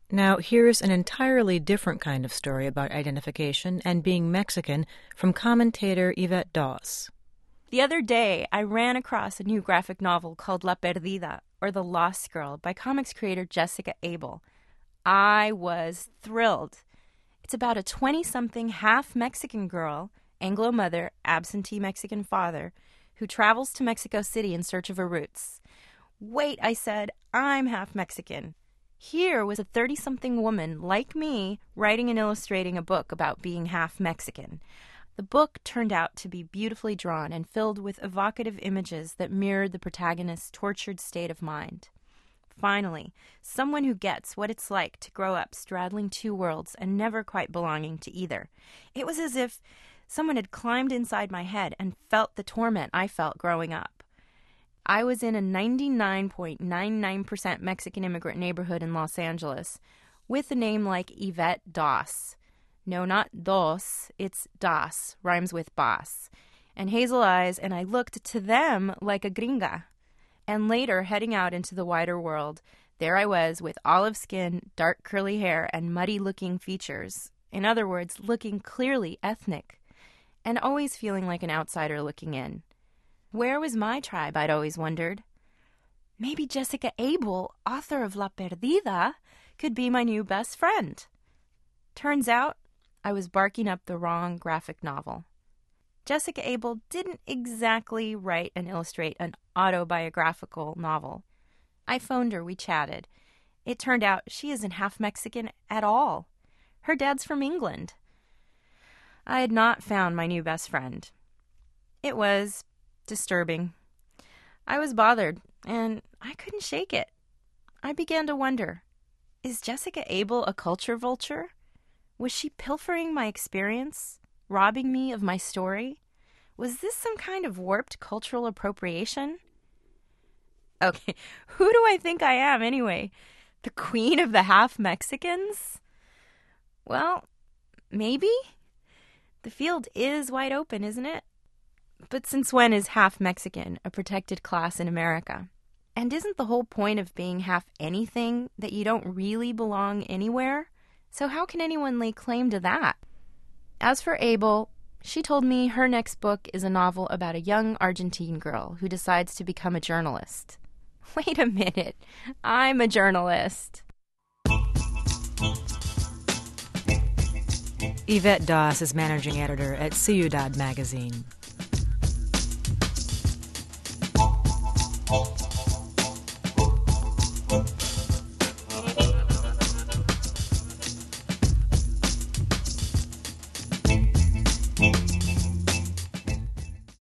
Now, here's an entirely different kind of story about identification and being Mexican from commentator Yvette Dawes. The other day, I ran across a new graphic novel called La Perdida, or The Lost Girl, by comics creator Jessica Abel. I was thrilled. It's about a 20-something half-Mexican girl, Anglo mother, absentee Mexican father, who travels to Mexico City in search of her roots. Wait, I said, I'm half Mexican. Here was a 30-something woman like me writing and illustrating a book about being half Mexican. The book turned out to be beautifully drawn and filled with evocative images that mirrored the protagonist's tortured state of mind. Finally, someone who gets what it's like to grow up straddling two worlds and never quite belonging to either. It was as if someone had climbed inside my head and felt the torment I felt growing up. I was in a 99.99% Mexican immigrant neighborhood in Los Angeles with a name like Yvette Dawes. No, not Dos, it's Das, rhymes with boss. And hazel eyes, and I looked to them like a gringa. And later, heading out into the wider world, there I was with olive skin, dark curly hair, and muddy-looking features. In other words, looking clearly ethnic, and always feeling like an outsider looking in. Where was my tribe, I'd always wondered. Maybe Jessica Abel, author of La Perdida, could be my new best friend. Turns out, I was barking up the wrong graphic novel. Jessica Abel didn't exactly write and illustrate an autobiographical novel. I phoned her, we chatted. It turned out she isn't half Mexican at all. Her dad's from England. I had not found my new best friend. It was disturbing. I was bothered, and I couldn't shake it. I began to wonder, is Jessica Abel a culture vulture? Was she pilfering my experience, robbing me of my story? Was this some kind of warped cultural appropriation? Okay, who do I think I am anyway? The queen of the half-Mexicans? Well, maybe. The field is wide open, isn't it? But since when is half-Mexican a protected class in America? And isn't the whole point of being half anything that you don't really belong anywhere? So how can anyone lay claim to that? As for Abel, she told me her next book is a novel about a young Argentine girl who decides to become a journalist. Wait a minute, I'm a journalist. Yvette Dawes is managing editor at Ciudad magazine.